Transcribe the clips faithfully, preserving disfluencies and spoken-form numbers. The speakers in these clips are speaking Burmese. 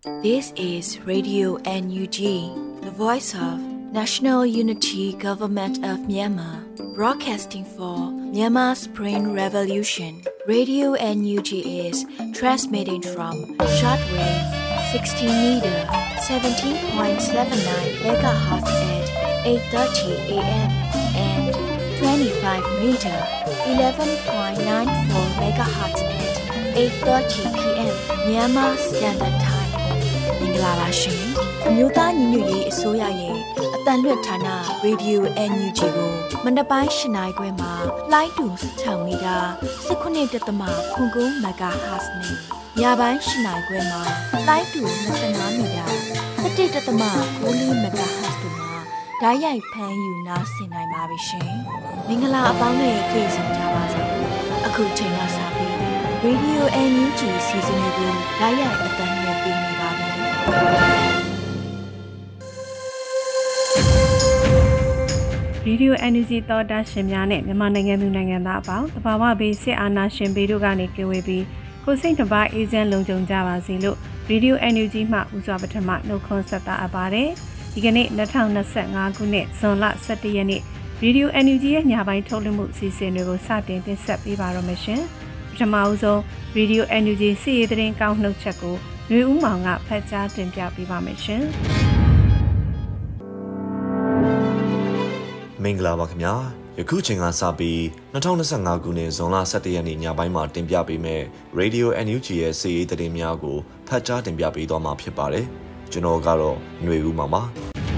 This is Radio N U G, the voice of National Unity Government of Myanmar, broadcasting for Myanmar's Spring Revolution. Radio N U G is transmitting from shortwave sixteen meter, seventeen point seven nine megahertz at eight thirty a m and twenty-five meter, eleven point nine four megahertz at eight thirty p m Myanmar Standard Time. မင်္ဂလာပါရှင်အမျိုးသားညီညွတ်ရေးအစိုးရရဲ့အတန်လွတ်ဌာန Radio N U G ကိုမနက်ပိုင်း၈နာရီခွဲမှာလိုင်းတူ၆မီတာ၁၉.၉ MHz နဲ့ညပိုင်း၈နာရီခွဲမှာလိုင်းတူ၂၅မီတာ၁၁.၉ MHz တို့မှာဓာတ်ရိုက်ဖမ်းယူနားဆင်နိုင်ပါပြီရှင်မင်္ဂလာအပေါင်းနဲ့ကြိတ်ဆုံကြပါစေအခုချိန်ကစပြီး Radio N U G စီစဉ်လေးကိုဓာတ်ရိုက်အတန်နဲ့ပေးနေပါပြီဗီဒီယို N U G သောတာရှင်များနဲ့မြန်မာနိုင်ငံသူနိုင်ငံသားအပေါင်းတဘာဝဘေးစစ်အာဏာရှင်ဘေးတို့ကနေကင်းဝေးပြီးကိုစိတ်တစ်ပါးအေးချမ်းလုံခြုံကြပါစေလို့ဗီဒီယို N U G မှဦးစွာပထမနှုတ်ခွန်းဆက်တာအပ်ပါတယ်ဒီကနေ့၂၀၂၅ခုနှစ်ဇွန်လ၁၁ရက်နေ့ဗီဒီယို N U G ရဲ့ညပိုင်းထုတ်လွှင့်မှုအစီအစဉ်တွေကိုစတင်တင်ဆက်ပေးပါတော့မယ်ရှင်ပထမဦးဆုံးဗီဒီယို N U G စီရေးသတင်းကောက်နှုတ်ချက်ကိုຫນွေဦးမောင်ကဖတ်ကြားတင်ပြပေးပါမယ်ရှင်မင်္ဂလာပါခင်ဗျာယခုချိန်ကစပြီး၂၀၂၅ခုနှစ်ဇွန်လ၁၁ရက်နေ့ညပိုင်းမှာတင်ပြပေးမယ့် Radio N U G ရဲ့စီရေးသတင်းများကိုဖတ်ကြားတင်ပြပေးသွားမှာဖြစ်ပါတယ်ကျွန်တော်ကတော့ຫນွေဦးမောင်ပါ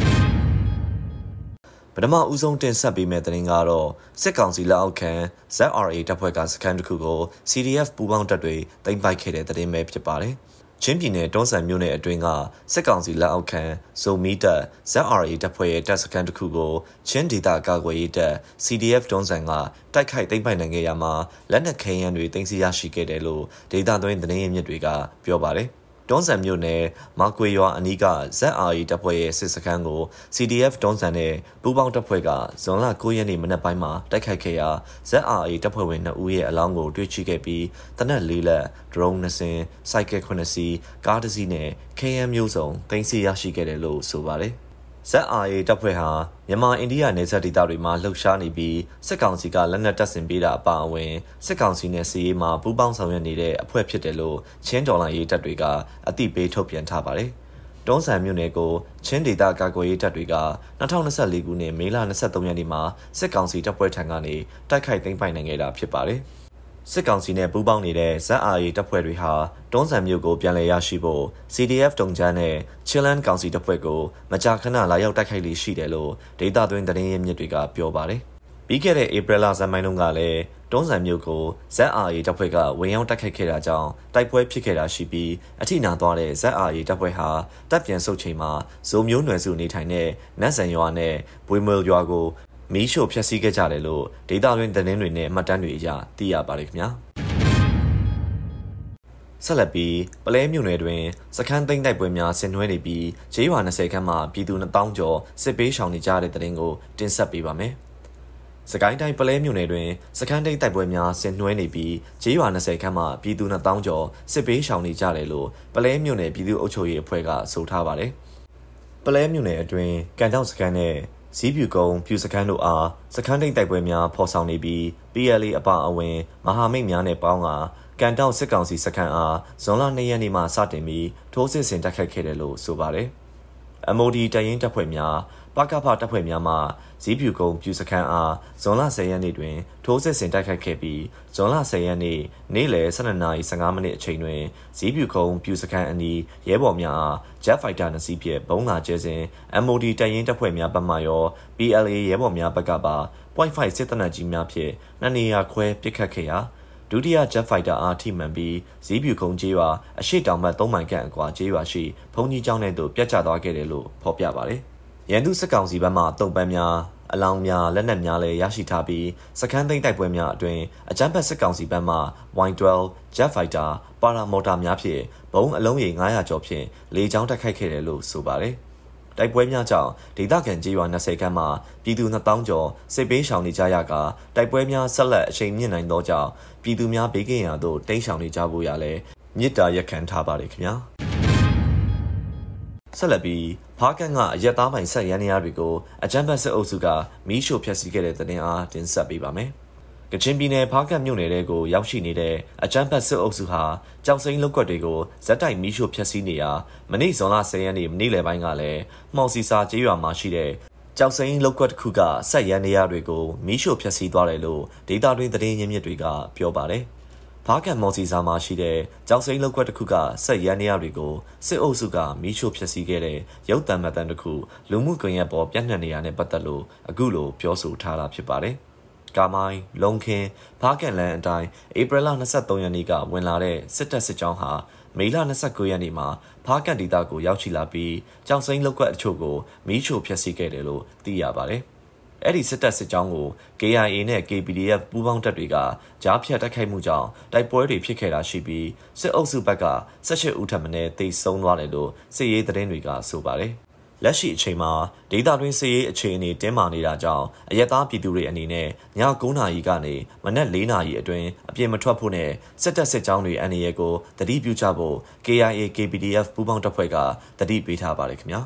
ပထမဦးဆုံးတင်ဆက်ပေးမယ့်သတင်းကတော့စစ်ကောင်စီလက်အောက်ခံ Z R A တပ်ဖွဲ့ကစခန်းတစ်ခုကို C D F ပူးပေါင်းတပ်တွေသိမ်းပိုက်ခဲ့တဲ့သတင်းပဲဖြစ်ပါတယ်ချင်းပြည်နယ်တွန်းဆန်မြို့နယ်အတွင်းကစစ်ကောင်စီလက်အောက်ခံဇိုမီတပ် Z R A တပ်ဖွဲ့ရဲ့တပ်စခန်းတစ်ခုကိုချင်းဒေသကာကွယ်ရေးတပ် C D F တွန်းဆန်ကတိုက်ခိုက်သိမ်းပိုက်နိုင်ခဲ့ရမှာလက်နက်ခဲယမ်းတွေသိမ်းဆည်းရရှိခဲ့တယ်လို့ဒေသတွင်းသတင်းရင်းမြစ်တွေကပြောပါတယ်တွန်းဆန်မြို့နယ်မာကွေရွာအနီးက Z R A တပ်ဖွဲ့ရဲ့စစ်စခန်းကို C D F တွန်းဆန်နဲ့ပူးပေါင်းတပ်ဖွဲ့ကဇွန်လ၉ရက်နေ့မနက်ပိုင်းမှာတိုက်ခိုက်ခဲ့ရာ Z R A တပ်ဖွဲ့ဝင်၂ဦးရဲ့အလောင်းကိုတွေ့ရှိခဲ့ပြီးတနက်၄လက်ဒရုန်း၂စင်းစိုက်ကယ်၇စီးကားတစ်စီးနဲ့ခဲယမ်းမျိုးစုံသိမ်းဆည်းရရှိခဲ့တယ်လို့ဆိုပါတယ်Z R A တပ်ဖွဲ့ဟာမြန်မာအိန္ဒိယနယ်စပ်ဒေသတွေမှာလှုပ်ရှားနေပြီးစစ်ကောင်စီကလက်နက်တပ်ဆင်ပေးတာအပါအဝင်စစ်ကောင်စီနဲ့စစ်ရေးမှာပူးပေါင်းဆောင်ရွက်နေတဲ့အဖွဲ့ဖြစ်တယ်လို့ချင်းဒေါ်လာရေးတပ်တွေကအသိပေးထုတ်ပြန်ထားပါတယ်။တွန်းဆန်မြို့နယ်ကိုချင်းဒေသကာကွယ်ရေးတပ်တွေက၂၀၂၄ခုနှစ်မေလ၂၃ရက်နေ့မှာစစ်ကောင်စီတပ်ဖွဲ့ထံကနေတိုက်ခိုက်သိမ်းပိုက်နိုင်ခဲ့တာဖြစ်ပါတယ်။စစ်ကောင်စီနဲ့ပူးပေါင်းနေတဲ့ Z R A တပ်ဖွဲ့တွေဟာတွန်းဆန်မြို့ကိုပြန်လည်ရရှိဖို့ C D F တုံချမ်းနဲ့ Chilan ကောင်စီတပ်ဖွဲ့ကိုမကြာခဏလာရောက်တိုက်ခိုက်လေးရှိတယ်လို့ဒေသတွင်းသတင်းရင်းမြစ်တွေကပြောပါတယ်။ပြီးခဲ့တဲ့ဧပြီလဇန်ပိုင်းတုန်းကလည်းတွန်းဆန်မြို့ကို Z R A တပ်ဖွဲ့ကဝင်ရောက်တိုက်ခိုက်ခဲ့တာကြောင့်တိုက်ပွဲဖြစ်ခဲ့တာရှိပြီးအထိနာသွားတဲ့ Z R A တပ်ဖွဲ့ဟာတပ်ပြန်ဆုတ်ချိန်မှာဇိုမျိုးနွယ်စုနေထိုင်တဲ့နတ်ဆန်ရွာနဲ့ဘွေမွေရွာကိုမီးရှို့ဖျက်ဆီးခဲ့ကြတယ်လို့ဒေသတွင်းသတင်းတွေနဲ့မှတ်တမ်းတွေအရသိရပါတယ်ခင်ဗျာဆက်လက်ပြီးပလဲမြို့နယ်တွင်စခန်းသိမ်းတိုက်ပွဲများဆင်နွှဲနေပြီးဂျေးရွာ၂၀ခန့်မှပြည်သူနှစ်သောင်းကျော်စစ်ပေးရှောင်နေကြတဲ့တဲ့တင်ကိုတင်ဆက်ပေးပါမယ်စကိုင်းတိုင်းပလဲမြို့နယ်တွင်စခန်းသိမ်းတိုက်ပွဲများဆင်နွှဲနေပြီးဂျေးရွာ၂၀ခန့်မှပြည်သူနှစ်သောင်းကျော်စစ်ပေးရှောင်နေကြတယ်လို့ပလဲမြို့နယ်ပြည်သူ့အုပ်ချုပ်ရေးအဖွဲ့ကဆိုထားပါတယ်ပလဲမြို့နယ်အတွင်းကန်တောက်စခန်းနဲ့ဇီးပြူကုန်းပြူစခန်းတို့အားစခန်းသိမ်းတိုက်ပွဲများဖော်ဆောင်နေပြီး P L A အပါအဝင်မဟာမိတ်များနဲ့ပေါင်းကကန်တောက်စစ်ကောင်စီစခန်းအားဇွန်လ၂ရက်နေ့မှစတင်ပြီးထိုးစစ်ဆင်တိုက်ခိုက်ခဲ့တယ်လို့ဆိုပါတယ်။ M O D တပ်ရင်းတပ်ဖွဲ့များပကဖတပ်ဖွဲ့များမှဇီးပြူကုန်းပြူစခန်းအားဇွန်လ၁၀ရက်နေ့တွင်ထိုးစစ်ဆင်တိုက်ခိုက်ခဲ့ပြီးဇွန်လ၁၀ရက်နေ့နေ့လယ်၁၂နာရီ၁၅မိနစ်အချိန်တွင်ဇီးပြူကုန်းပြူစခန်းအနီးရဲဘော်များအား Jet Fighter နှစ်စီးဖြင့်ဘုံးလာကျဲစဉ် M O D တပ်ရင်းတပ်ဖွဲ့များဘက်မှရော P L A ရဲဘော်များဘက်ကပါ point ၅ စစ်တပ်နက်ကြီးများဖြင့်နှစ်နေရာခွဲပစ်ခတ်ခဲ့ရာဒုတိယ Jet Fighter အားထိမှန်ပြီးဇီးပြူကုန်းကျေးရွာအရှိတောင်ဘက်၃မိုင်ခန့်အကွာကျေးရွာရှိဘုံကြီးကျောင်းထဲသို့ပြတ်ကျသွားခဲ့တယ်လို့ဖော်ပြပါတယ်။ရန်သူစစ်ကောင်စီဘက်မှတုံ့ပန်းများအလောင်းများလက်နက်များလည်းရရှိထားပြီးစခန်းသိမ်းတိုက်ပွဲများအတွင်အကြမ်းဖက်စစ်ကောင်စီဘက်မှ Y ၁၂ Jet Fighter ပါရာမော်တာများဖြင့်ဘုံအလုံးရေ၅ရာကျော်ဖြင့်လေကြောင်းတိုက်ခိုက်ခဲ့တယ်လို့ဆိုပါတယ်။တိုက်ပွဲများကြောင့်ဒေသခံကျေးရွာ၂၀ခန့်မှပြည်သူနှစ်သောင်းကျော်စစ်ပေးရှောင်နေကြရကတိုက်ပွဲများဆက်လက်အချိန်မြင့်နိုင်သောကြောင့်ပြည်သူများဘေးကင်းရာသို့တိမ်းရှောင်နေကြဖို့ရလဲမြစ်တာရက်ခံထားပါတယ်ခင်ဗျာ။ဆက်လက်ပြီးဖားကန်ကအရက်သားပိုင်ဆက်ရန်နေရတွေကိုအကြမ်းဖက်စစ်အုပ်စုကမီးရှို့ဖျက်ဆီးခဲ့တဲ့သတင်းအားတင်ဆက်ပေးပါမယ်။ကချင်ပြည်နယ်ဖားကန်မြို့နယ်တဲကိုရောက်ရှိနေတဲ့အကြမ်းဖက်စစ်အုပ်စုဟာကြောက်စိမ်းလုပ်ကွက်တွေကိုဇက်တိုက်မီးရှို့ဖျက်ဆီးနေရာမနေ့ဇွန်လဆယ်ရက်နေ့မနေ့လယ်ပိုင်းကလည်းမှောင်စီစာကျေးရွာမှာရှိတဲ့ကြောက်စိမ်းလုပ်ကွက်တစ်ခုကဆက်ရန်နေရတွေကိုမီးရှို့ဖျက်ဆီးသွားတယ်လို့ဒေတာတွင်သတင်းရင်းမြစ်တွေကပြောပါတယ်။ဖားကန်မော်စီစာမှာရှိတဲ့ကြောက်စိမ်းလုပ်ကွက်တစ်ခုကဆက်ရန်နေရတွေကိုစစ်အုပ်စုကမီးရှို့ဖျက်ဆီးခဲ့တဲ့ရုပ်သံမှတ်တမ်းတစ်ခုလူမှုကွန်ရက်ပေါ်ပြန့်နှံ့နေရတဲ့ပတ်သက်လို့အခုလိုပြောဆိုထားတာဖြစ်ပါတယ်။ကာမိုင်းလုံခင်းဖားကန်လန်အတိုင်းဧပြီလနှစ်ဆသုံးရက်နေ့ကဝင်လာတဲ့စစ်တပ်စစ်ကြောင်းဟာမေလနှစ်ဆ၉ရက်နေ့မှာဖားကန်ဒေသကိုရောက်ရှိလာပြီးကြောက်စိမ်းလုပ်ကွက်အချို့ကိုမီးရှို့ဖျက်ဆီးခဲ့တယ်လို့သိရပါတယ်။အဲ့ဒီစစ်တပ်စစ်ကြောင်းကို K I A နဲ့ K P D F ပူးပေါင်းတပ်တွေကကြားဖြတ်တိုက်ခိုက်မှုကြောင့်တိုက်ပွဲတွေဖြစ်ခဲ့တာရှိပြီးစစ်အုပ်စုဘက်က၁၈ဦးထပ်မံတေဆုံးသွားတယ်လို့စစ်ရေးသတင်းတွေကဆိုပါတယ်။လက်ရှိအချိန်မှာဒေသတွင်းစစ်ရေးအခြေအနေတင်းမာနေတာကြောင့်အရက်သားပြည်သူတွေအနေနဲ့ည၉နာရီကနေမနက်၄နာရီအတွင်းအပြင်မထွက်ဖို့နဲ့စစ်တပ်စစ်ကြောင်းတွေအန္တရာယ်ကိုတတိပြုကြဖို့ K I A K P D F ပူးပေါင်းတပ်ဖွဲ့ကတတိပေးထားပါတယ်ခင်ဗျာ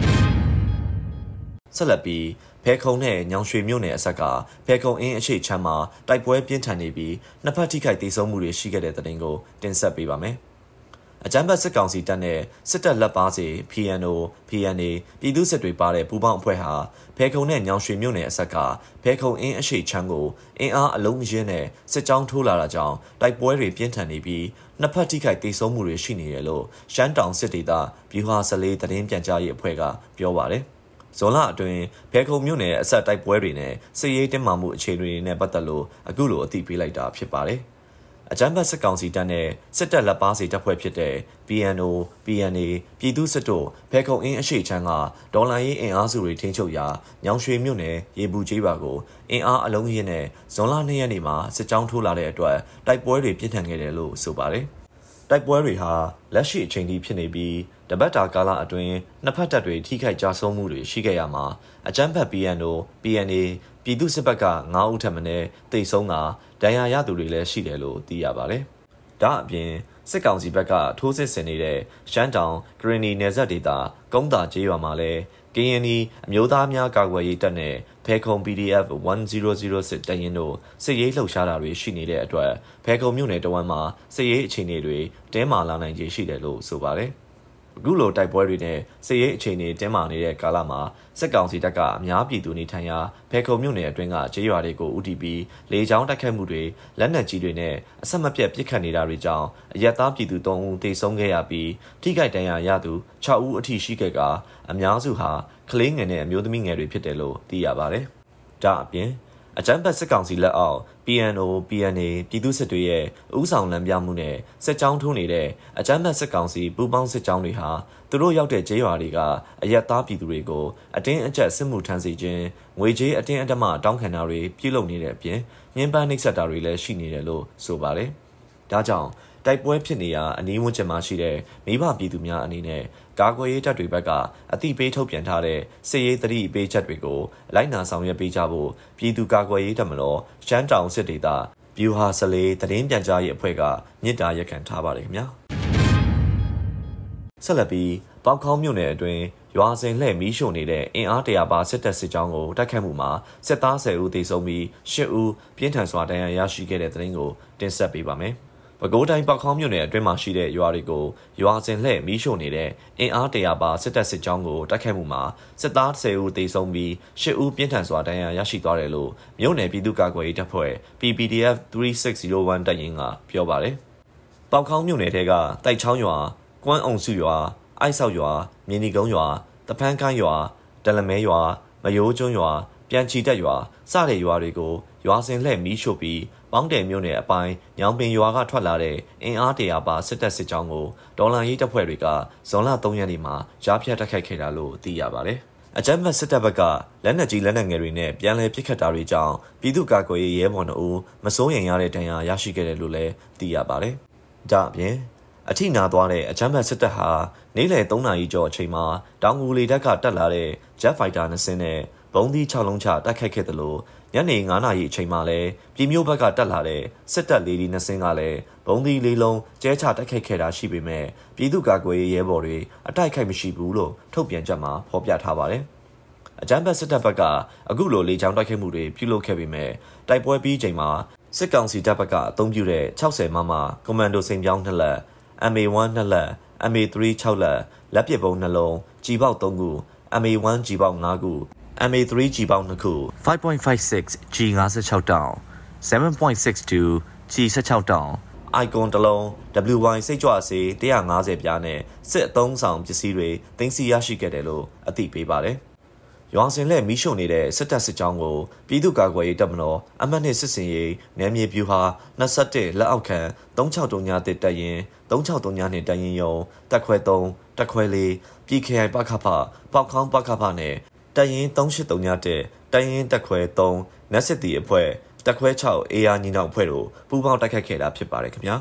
ဆက်လက်ပြီးဖဲခုံနဲ့ညောင်ရွှေမြို့နယ်အဆက်ကဖဲခုံအင်းအရှိချမ်းမှာတိုက်ပွဲပြင်းထန်နေပြီးနှစ်ဖက်ထိခိုက်ဒေဆုံးမှုတွေရှိခဲ့တဲ့တဲ့တင်ကိုတင်ဆက်ပေးပါမယ်အကြမ်းဖက်စစ်ကောင်စီတပ်နဲ့စစ်တပ်လက်ပါစီ P N O P N A ပြည်သူ့စစ်တွေပါတဲ့ပူးပေါင်းအဖွဲ့ဟာဖဲခုံနဲ့ညောင်ရွှေမြို့နယ်အဆက်ကဖဲခုံအင်းအရှိချမ်းကိုအင်အားအလုံးရင်းနဲ့စစ်ကြောင်းထိုးလာတာကြောင့်တိုက်ပွဲတွေပြင်းထန်နေပြီးနှစ်ဖက်ထိခိုက်ဒေဆုံးမှုတွေရှိနေတယ်လို့ရှမ်းတောင်စစ်ဒေသဗျူဟာဆလေးသတင်းပြန်ကြားရေးအဖွဲ့ကပြောပါတယ်ဇွန်လအတွင်းဖဲခုံမြို့နယ်အဆက်တိုက်ပွဲတွေနဲ့စစ်ရေးတင်းမာမှုအခြေအနေတွေနဲ့ပတ်သက်လို့အခုလိုအသိပေးလိုက်တာဖြစ်ပါတယ်။အကြမ်းဖက်စစ်ကောင်စီတပ်နဲ့စစ်တပ်လက်ပါစီတပ်ဖွဲ့ဖြစ်တဲ့ P N O P N A ပြည်သူ့စစ်တို့ဖဲခုံအင်းအရှိချမ်းကဒေါ်လာရေးအင်အားစုတွေထိန်းချုပ်ရာညောင်ရွှေမြို့နယ်ရေဘူးကျေးရွာကိုအင်အားအလုံးရင်းနဲ့ဇွန်လ၂ရက်နေ့မှာစစ်ကြောင်းထိုးလာတဲ့အတွက်တိုက်ပွဲတွေပြင်းထန်ခဲ့တယ်လို့ဆိုပါတယ်။တိုက်ပွဲတွေဟာလက်ရှိအချိန်ထိဖြစ်နေပြီးတပတ်တာကာလအတွင်းနှစ်ဖက်တပ်တွေထိခိုက်ကြဆုံးမှုတွေရှိခဲ့ရမှာအကြမ်းဖက် P N O P N A ပြည်သူ့စစ်ဘက်က၅ဦးထပ်မံတိတ်ဆုံးကဒဏ်ရာရသူတွေလည်းရှိတယ်လို့သိရပါတယ်။ဒါအပြင်စစ်ကောင်စီဘက်ကထိုးစစ်ဆင်နေတဲ့ရှမ်းတောင်ဂရနီနယ်စပ်ဒေသကုန်းတာကျေးရွာမှာလည်းကရင်နီအမျိုးသားများကာကွယ်ရေးတပ်နဲ့ဖဲခုံ P D F ၁၀၀၆တပ်ရင်းတို့စစ်ရေးလှုပ်ရှားတာတွေရှိနေတဲ့အတွက်ဖဲခုံမြို့နယ်တဝမ်းမှာစစ်ရေးအခြေအနေတွေတင်းမာလာနိုင်ခြေရှိတယ်လို့ဆိုပါတယ်။အခုလိုတိုက်ပွဲတွေနဲ့စစ်ရေးအခြေအနေတင်းမာနေတဲ့ကာလမှာစစ်ကောင်စီတပ်ကအများပြည်သူနေထိုင်ရာဖဲခုံမြို့နယ်အတွင်းကကျေးရွာတွေကိုဦးတည်ပြီးလေကြောင်းတိုက်ခိုက်မှုတွေလက်နက်ကြီးတွေနဲ့အဆက်မပြတ်ပစ်ခတ်နေတာတွေကြောင့်အရက်သားပြည်သူ၃ဦးသေဆုံးခဲ့ရပြီးထိခိုက်ဒဏ်ရာရသူ၆ဦးအထိရှိခဲ့ကအများစုဟာကလေးငယ်နဲ့အမျိုးသမီးငယ်တွေဖြစ်တယ်လို့သိရပါတယ်။ဒါအပြင်အကြမ်းဖက်စစ်ကောင်စီလက်အောက် P N O P N A ပြည်သူ့စစ်တွေရဲ့ဥဆောင်လမ်းပြမှုနဲ့စစ်ကြောင်းထိုးနေတဲ့အကြမ်းဖက်စစ်ကောင်စီပူးပေါင်းစစ်ကြောင်းတွေဟာသူတို့ရောက်တဲ့ကျေးရွာတွေကအရက်သားပြည်သူတွေကိုအတင်းအကျပ်စစ်မှုထမ်းစီခြင်းငွေကြေးအတင်းအဓမ္မတောင်းခံတာတွေပြုလုပ်နေတဲ့အပြင်ညှဉ်းပန်းနှိပ်စက်တာတွေလည်းရှိနေတယ်လို့ဆိုပါတယ်။ဒါကြောင့်တိုက်ပွဲဖြစ်နေရာအနီးဝန်းကျင်မှာရှိတဲ့မိဘပြည်သူများအနေနဲ့ကာကွယ်ရေးတပ်တွေဘက်ကအသိပေးထုတ်ပြန်ထားတဲ့စစ်ရေးသတိပေးချက်တွေကိုလိုက်နာဆောင်ရွက်ပေးကြဖို့ပြည်သူကာကွယ်ရေးတပ်မတော်ရှမ်းတောင်စစ်ဒေသဗျူဟာဆလေးသတင်းပြန်ကြားရေးအဖွဲ့ကမြစ်တာရက်ခံထားပါတယ်ခင်ဗျာဆက်လက်ပြီးပေါခေါင်းမြို့နယ်အတွင်းရွာစဉ်လှည့်မီးရှို့နေတဲ့အင်အားတရာပါစစ်တပ်စစ်ကြောင်းကိုတိုက်ခတ်မှုမှာစစ်သား၁၀ဦးသေဆုံးပြီး၈ဦးပြင်းထန်စွာဒဏ်ရာရရှိခဲ့တဲ့သတင်းကိုတင်ဆက်ပေးပါမယ်ပဲခူးတိုင်းပေါခေါင်းမြို့နယ်အတွင်းမှာရှိတဲ့ရွာတွေကိုရွာစဉ်လှည့်မီးရှို့နေတဲ့အင်အားတရာပါစစ်တပ်စစ်ကြောင်းကိုတိုက်ခိုက်မှုမှာစစ်သား၁၀ဦးသေဆုံးပြီး၈ဦးပြင်းထန်စွာဒဏ်ရာရရှိသွားတယ်လို့မြို့နယ်ပြည်သူ့ကာကွယ်ရေးတပ်ဖွဲ့ P P D F ၃၆၀၁တပ်ရင်းကပြောပါတယ်။ပေါခေါင်းမြို့နယ်ထဲကတိုက်ချောင်းရွာကွမ်းအောင်စုရွာအိုက်ဆောက်ရွာမြင်းဒီကုန်းရွာတဖန်းကိုင်းရွာဒလမဲရွာမယိုးကျွန်းရွာပြန်ချီတက်ရွာစတဲ့ရွာတွေကိုရွာစဉ်လှည့်မီးရှို့ပြီးပေါင်းတယ်မြို့နယ်အပိုင်းညောင်ပင်ရွာကထွက်လာတဲ့အင်အားတရာပါစစ်တပ်စစ်ကြောင်းကိုဒေါ်လာရေးတပ်ဖွဲ့တွေကဇွန်လ၃ရက်နေ့မှာကြားဖြတ်တိုက်ခိုက်ခဲ့တာလို့သိရပါတယ်။အကြမ်းဖက်စစ်တပ်ဘက်ကလက်နက်ကြီးလက်နက်ငယ်တွေနဲ့ပြန်လည်ပစ်ခတ်တာတွေကြောင့်ပြည်သူ့ကာကွယ်ရေးရဲဘော်တို့မစိုးရိမ်ရတဲ့ဒဏ်ရာရရှိခဲ့တယ်လို့လည်းသိရပါတယ်။ဒါအပြင်အထိနာသွားတဲ့အကြမ်းဖက်စစ်တပ်ဟာနေ့လယ်၃နာရီကျော်အချိန်မှာတောင်ငူလေတပ်ကတက်လာတဲ့ Jet Fighter နှစ်စင်းနဲ့ဘုံသီး၆လုံးချတိုက်ခိုက်ခဲ့တယ်လို့ညနေငါးနာရီအချိန်မှာလည်းပြည်မျိုးဘက်ကတက်လာတဲ့စစ်တပ်လေးဒီနှစ်စင်းကလည်းဘုံသီးလေးလုံးကျဲချတိုက်ခိုက်ခဲ့တာရှိပေမဲ့ပြည်သူ့ကာကွယ်ရေးရဲဘော်တွေအတိုက်ခိုက်မရှိဘူးလို့ထုတ်ပြန်ချက်မှာဖော်ပြထားပါတယ်။အကြမ်းဖက်စစ်တပ်ဘက်ကအခုလိုလေကြောင်းတိုက်ခိုက်မှုတွေပြုလုပ်ခဲ့ပေမဲ့တိုက်ပွဲပြီးချိန်မှာစစ်ကောင်စီတပ်ဘက်ကအသုံးပြုတဲ့၆၀မမကွန်မန်ဒိုစိန်ပြောင်းနှစ်လက် M A one နှစ်လက် M A three ၆လက်လက်ပစ်ဗုံးနှလုံးကြီးပေါက်၃ခု M A one ကြီးပေါက်၅ခု M A three ကြီးပေါက်၂ခု five point five six G ၅၆တောင် seven point six two G ၁၆တောင် icon တစ်လုံး W Y စိတ်ကြွစေးone hundred fiftyပြားနဲ့စစ်အသုံးဆောင်ပစ္စည်းတွေသိမ်းဆည်းရရှိခဲ့တယ်လို့အသိပေးပါတယ်။ရွာစင်လက်မီးရှို့နေတဲ့စစ်တပ်စစ်ကြောင်းကိုပြည်သူ့ကာကွယ်ရေးတပ်မတော်အမှတ်နှစ်စစ်စင်ရေးနယ်မြေဗျူဟာtwenty-oneလက်အောက်ခံthree six two oneတပ်ရင်three six two twoတပ်ရင်ယုံတပ်ခွဲthreeတပ်ခွဲfourပြည်ခရိုင်ပခဖပေါက်ခေါင်းပခဖနဲ့တပ်ရင်three eight two oneတပ်ရင်တပ်ခွဲthreeနက်စစ်တီအဖွဲ့တက်ခွဲsixအေးအာညီနောင်ဖွဲ့တို့ပူးပေါင်းတိုက်ခိုက်ခဲ့တာဖြစ်ပါတယ်ခင်ဗျာ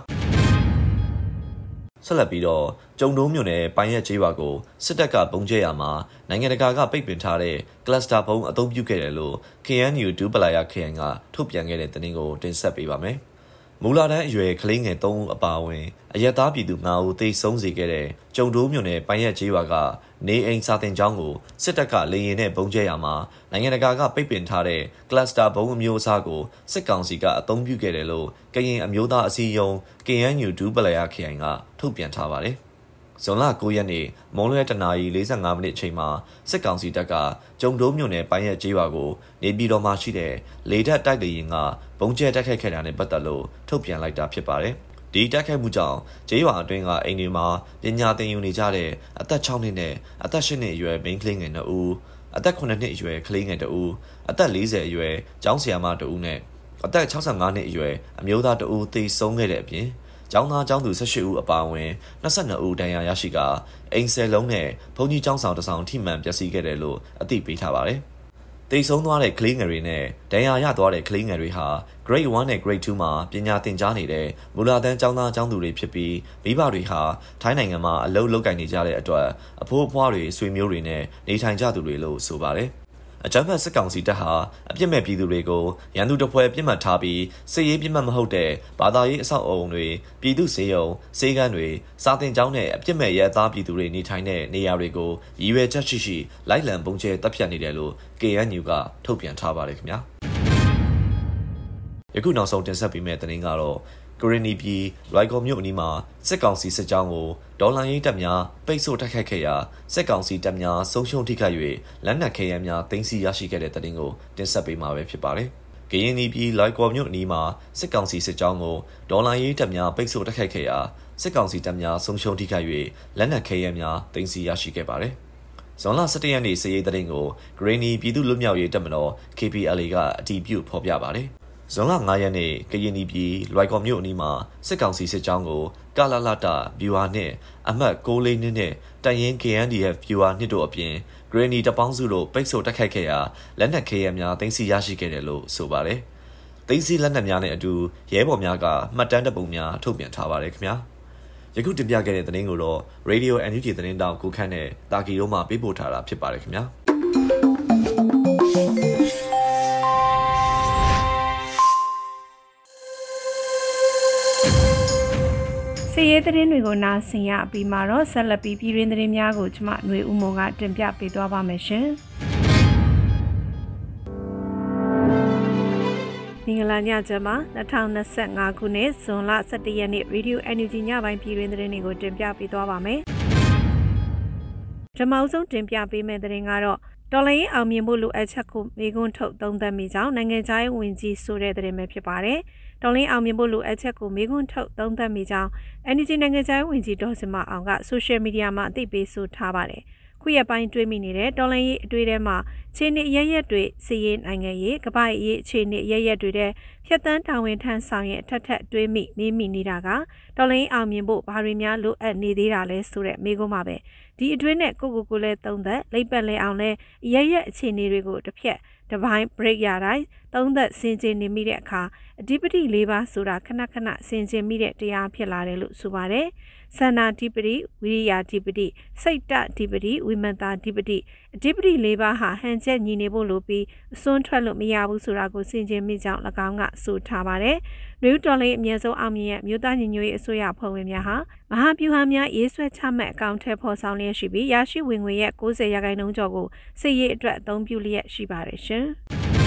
ဆက်လက်ပြီးတော့ကျုံတုံးမြို့နယ်ပိုင်းရက်ကျေးရွာကိုစစ်တပ်ကပုံကျဲရမှာနိုင်ငံတကာကပိတ်ပင်ထားတဲ့ကလပ်စတာဘုံအသုံးပြုခဲ့တယ်လို့ K N U ဒူးပလာယာခရိုင်ကထုတ်ပြန်ခဲ့တဲ့သတင်းကိုတင်ဆက်ပေးပါမယ်မူလာတန်းအရွယ်ကလေးငယ်threeဦးအပါအဝင်အရက်သားပြည်သူfiveဦးသေဆုံးစေခဲ့တဲ့ကျုံတုံးမြို့နယ်ပိုင်းရက်ကျေးရွာကနေအိမ်စာတင်ကျောင်းကိုစစ်တပ်ကလေရင်နဲ့ပုံကျဲရမှာနိုင်ငံတကာကပိတ်ပင်ထားတဲ့ကလပ်စတာဘုံအမျိုးအစားကိုစစ်ကောင်စီကအသုံးပြုခဲ့တယ်လို့ကရင်အမျိုးသားအစည်းအရုံး K N U ဒူးပလာယာခရိုင်ကထုတ်ပြန်ထားပါတယ်ဇွန်လnineရက်နေ့မွန်လွဲoneနာရီforty-fiveမိနစ်အချိန်မှာစစ်ကောင်စီတပ်ကကျုံတုံးမြို့နယ်ပိုင်းရက်ကျေးရွာကိုနေပြည်တော်မှာရှိတဲ့လေတပ်တိုက်လေယာဉ်ကပုံကျဲတိုက်ခိုက်ခဲ့တာနဲ့ပတ်သက်လို့ထုတ်ပြန်လိုက်တာဖြစ်ပါတယ်။ဒီတိုက်ခိုက်မှုကြောင့်ကျေးရွာအတွင်းကအိမ်တွေမှာပညာသင်ယူနေကြတဲ့အသက်sixနှစ်နဲ့အသက်eightနှစ်အရွယ်မိန်းကလေးငယ်twoဦးအသက်sevenနှစ်အရွယ်ကလေးငယ်twoဦးအသက်fortyအရွယ်ကျောင်းဆရာမtwoဦးနဲ့အသက်sixty-fiveနှစ်အရွယ်အမျိုးသားtwoဦးသေဆုံးခဲ့တဲ့အပြင်ကျောင်းသားကျောင်းသူeighteenဦးအပါအဝင်twenty-twoဦးဒဏ်ရာရရှိကအိမ်tenလုံးနဲ့ဘုံကြီးကျောင်းဆောင်တစ်ဆောင်ထိမှန်ပျက်စီးခဲ့တယ်လို့အသိပေးထားပါတယ်။တိတ်ဆုံးသွားတဲ့ကလေးငယ်တွေနဲ့ဒဏ်ရာရသွားတဲ့ကလေးငယ်တွေဟာ Grade one နဲ့ Grade two မှာပညာသင်ကြားနေတဲ့မူလတန်းကျောင်းသားကျောင်းသူတွေဖြစ်ပြီးမိဘတွေဟာထိုင်းနိုင်ငံမှာအလုပ်လုပ်ကိုင်နေကြတဲ့အတွက်အဖိုးအဖွားတွေဆွေမျိုးတွေနဲ့နေထိုင်ကြသူတွေလို့ဆိုပါတယ်။အကြမ်းဖက်စစ်ကောင်စီတပ်ဟာအပြစ်မဲ့ပြည်သူတွေကိုရန်သူတပွဲပြစ်မှတ်ထားပြီးစစ်ရေးပြစ်မှတ်မဟုတ်တဲ့ဘာသာရေးအဆောက်အအုံတွေပြည်သူစေယုံစေကန်းတွေစာတင်ကျောင်းနဲ့အပြစ်မဲ့ရဲသားပြည်သူတွေနေထိုင်တဲ့နေရာတွေကိုရည်ရွယ်ချက်ရှိရှိလိုက်လံပုံကျဲတပ်ဖြတ်နေတယ်လို့ K N U ကထုတ်ပြန်ထားပါတယ်ခင်ဗျာယခုနောက်ဆုံးတင်ဆက်ပေးမယ့်သတင်းကတော့ကရင်နီပြည်လွိုင်ကော်မြို့အနီးမှာစစ်ကောင်စီစစ်ကြောင်းကိုဒေါ်လာရေးတပ်များပိတ်ဆို့တိုက်ခိုက်ခဲ့ရာစစ်ကောင်စီတပ်များဆုံးရှုံးထိခိုက်၍လက်နက်ခဲယမ်းများသိမ်းဆည်းရရှိခဲ့တဲ့သတင်းကိုတင်ဆက်ပေးမှာပဲဖြစ်ပါတယ်။ကရင်နီပြည်လွိုင်ကော်မြို့အနီးမှာစစ်ကောင်စီစစ်ကြောင်းကိုဒေါ်လာရေးတပ်များပိတ်ဆို့တိုက်ခိုက်ခဲ့ရာစစ်ကောင်စီတပ်များဆုံးရှုံးထိခိုက်၍လက်နက်ခဲယမ်းများသိမ်းဆည်းရရှိခဲ့ပါတယ်။ဇွန်လelevenရက်နေ့စစ်ရေးသတင်းကိုကရင်နီပြည်သူ့လွတ်မြောက်ရေးတပ်မတော် K P L A ကအတည်ပြုဖော်ပြပါတယ်။ဇွန်လfiveရက်နေ့ကရင်နီပြည်လွိုင်ကော်မြို့အနီးမှာစစ်ကောင်စီစစ်ကြောင်းကိုကလလတဗျူဟာနှင့်အမှတ်nine four twoနဲ့တိုင်ရင် K N D F ဗျူဟာtwoတို့အပြင်ဂရနီတပေါင်းစုတို့ပိတ်ဆို့တိုက်ခိုက်ခဲ့ရာလက်နက်ခဲယမ်းများသိမ်းဆည်းရရှိခဲ့တယ်လို့ဆိုပါတယ်။သိမ်းဆည်းလက်နက်များနဲ့အတူရဲဘော်များကမှတ်တမ်းတပ်ပုံများထုတ်ပြန်ထားပါတယ်ခင်ဗျာ။ယခုတင်ပြခဲ့တဲ့သတင်းကိုတော့ Radio N U G သတင်းတောင်ကိုခန့်နဲ့တာကီတို့မှပေးပို့ထားတာဖြစ်ပါတယ်ခင်ဗျာ။စီရေးသတင်းတွေကိုနားဆင်ရပြီးမှတော့ဆက်လက်ပြီးပြည်တွင်းသတင်းများကိုကျွန်မຫນွေဦးမုံကတင်ပြပေးသွားပါမယ်ရှင်။မင်္ဂလာညချမ်းပါtwenty twenty-fiveခုနှစ်ဇွန်လelevenရက်နေ့ Radio N U G ညပိုင်းပြည်တွင်းသတင်းတွေကိုတင်ပြပေးသွားပါမယ်။ပထမဆုံးတင်ပြပေးမယ့်သတင်းကတော့တော်လိုင်းအောင်မြင်ဖို့လိုအပ်ချက်ကိုမေးခွန်းထုတ်သုံးသပ်မိကြောင်းနိုင်ငံခြားရေးဝန်ကြီးဆိုတဲ့သတင်းပဲဖြစ်ပါတယ်။တော်လိုင်းအောင်မြင်ဖို့လိုအပ်ချက်ကိုမေးခွန်းထုတ်သုံးသပ်မိကြောင်း N U G နိုင်ငံခြားရေးဝန်ကြီးဒေါ်စင်မအောင်က social media မှာအသိပေးဆိုထားပါတယ်။ခုရက်ပိုင်းတွေးမိနေတဲ့တော်လိုင်းရေးအတွေ့အထဲမှာခြေနေရရက်တွေစီရင်နိုင်ငံရေးကပ္ပရေးခြေနေရရက်တွေတဲ့ဖြတ်တန်းတာဝန်ထမ်းဆောင်ရဲ့အထက်ထက်တွေးမိမေးမိနေတာကတော်လိုင်းအောင်မြင်ဖို့ဘာတွေများလိုအပ်နေသေးတာလဲဆိုတဲ့မေးခွန်းပါပဲ။ဒီအတွင်းနဲ့ကိုကိုကိုလဲသုံးသက်လိပ်ပတ်လဲအောင်လဲရရက်အခြေအနေတွေကိုတစ်ဖြက်တစ်ပိုင်း break ရတိုင်းသုံးသက်ဆင်ခြင်နေမိတဲ့အခါအဓိပတိလေးပါးဆိုတာခဏခဏဆင်ခြင်မိတဲ့တရားဖြစ်လာတယ်လို့ဆိုပါတယ်။ဆန္ဒအဓိပတိဝိရိယအဓိပတိစိတ်တအဓိပတိဝိမတအဓိပတိအဓိပတိလေးပါးဟာဟန်ချက်ညီနေဖို့လိုပြီးအစွန်းထွက်လို့မရဘူးဆိုတာကိုဆင်ခြင်မိကြောင်း၎င်းကဆိုထားပါတယ်။နယူးတော်လေးအမြင့်ဆုံးအောင်မြင်ရဲ့မြို့သားညီညွတ်ရေးအစိုးရဖွဲ့ဝင်များဟာမဟာဗျူဟာများရေးဆွဲချမှတ်အကောင့်ထဲပေါ်ဆောင်လျက်ရှိပြီးရရှိဝင်ငွေရဲ့၉၀ရာခိုင်နှုန်းကျော်ကိုစစ်ရေးအတွက်အသုံးပြုလျက်ရှိပါတယ်ရှင်။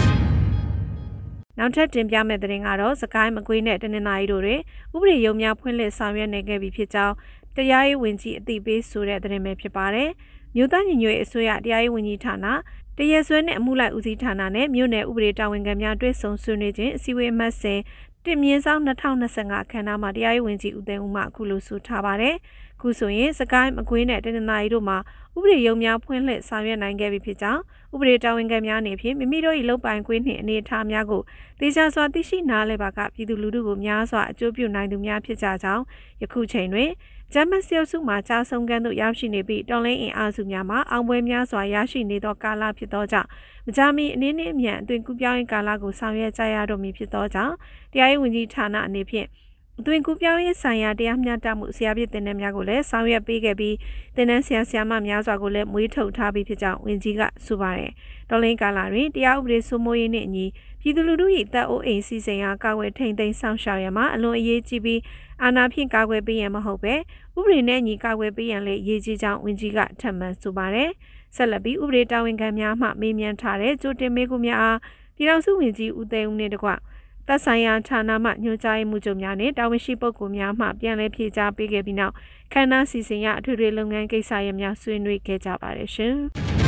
နောက်ထပ်တင်ပြမယ့်သတင်းကတော့စကိုင်းမကွေးနဲ့တနင်္သာရီတို့တွင်ဥပဒေရုံးများဖွင့်လှစ်ဆောင်ရွက်နေခဲ့ပြီဖြစ်ကြောင်းတရားရေးဝန်ကြီးအသိပေးဆိုတဲ့သတင်းပဲဖြစ်ပါတယ်။မြို့သားညီညွတ်ရေးအစိုးရတရားရေးဝန်ကြီးဌာနတရဆွဲနဲ့အမှုလိုက်ဦးစီးဌာနနဲ့မြို့နယ်ဥပဒေတာဝန်ခံများတွဲဆုံဆွေးနွေးခြင်းအစည်းအဝေးမှတ်စဉ်တင်မြင့်ဆောင်၂၀၂၅အခမ်းအနားမှာတရားရေးဝန်ကြီးဦးသိန်းဦးမှအခုလိုဆိုထားပါတယ်။ခုဆိုရင်စကိုင်းမကွေးနဲ့တနင်္သာရီတို့မှာဥပဒေရုံးများဖွင့်လှစ်ဆောင်ရွက်နိုင်ခဲ့ပြီဖြစ်ကြောင်းဥပဒေတာဝန်ခံများအနေဖြင့်မိမိတို့၏လုပ်ပိုင်ခွင့်နှင့်အနေအထားများကိုသေချာစွာသိရှိနားလည်ပါကပြည်သူလူထုကိုများစွာအကျိုးပြုနိုင်သူများဖြစ်ကြကြောင်းယခုချိန်တွင်ဂျမတ်ဆီယုစုမှကြာဆုံးကန်သို့ရောက်ရှိနေပြီးတော်လိုင်းအင်အားစုများမှအောင်ပွဲများစွာရရှိနေသောကာလဖြစ်သောကြောင့်မကြာမီအနည်းငယ်အမြန်အသွင်ကူးပြောင်းရေးကာလကိုဆောင်ရွက်ကြရတော့မည်ဖြစ်သောကြောင့်တရားရေးဝန်ကြီးဌာနအနေဖြင့်အသွင်ကူးပြောင်းရေးဆိုင်ရာတရားမျှတမှုဆရာပြည့်တင်တဲ့များကိုလည်းဆောင်ရွက်ပေးခဲ့ပြီးတင်တဲ့ဆရာဆရာမများစွာကိုလည်းမွေးထုတ်ထားပြီးဖြစ်ကြောင်းဝန်ကြီးကဆိုပါတယ်။တော်လိုင်းကာလတွင်တရားဥပဒေစိုးမိုးရေးနှင့်အညီပြည်သူလူထု၏တပ်အိုးအိမ်စီစဉ်ရာကာကွယ်ထိန်းသိမ်းဆောင်ရှောက်ရမှာအလွန်အရေးကြီးပြီးအာဏာဖြင့်ကာကွယ်ပေးရန်မဟုတ်ပဲဥပဒေနဲ့ညီကာကွယ်ပေးရန်လည်းအရေးကြီးကြောင်းဝန်ကြီးကထပ်မံဆိုပါတယ်။ဆက်လက်ပြီးဥပဒေတာဝန်ခံများမှမေးမြန်းထားတဲ့ကြိုတင်မေးခွန်းများအားပြည်ထောင်စုဝန်ကြီးဦးသိန်းဦးနှင့်တကွသက်ဆိုင်ရာဌာနမှညွှန်ကြားရေးမှူးချုပ်များနဲ့တာဝန်ရှိပုဂ္ဂိုလ်များမှပြန်လည်ဖြေကြားပေးခဲ့ပြီးနောက်ခန္ဓာစီစဉ်ရအထွေထွေလုပ်ငန်းကိစ္စရပ်များဆွေးနွေးခဲ့ကြပါတယ်ရှင်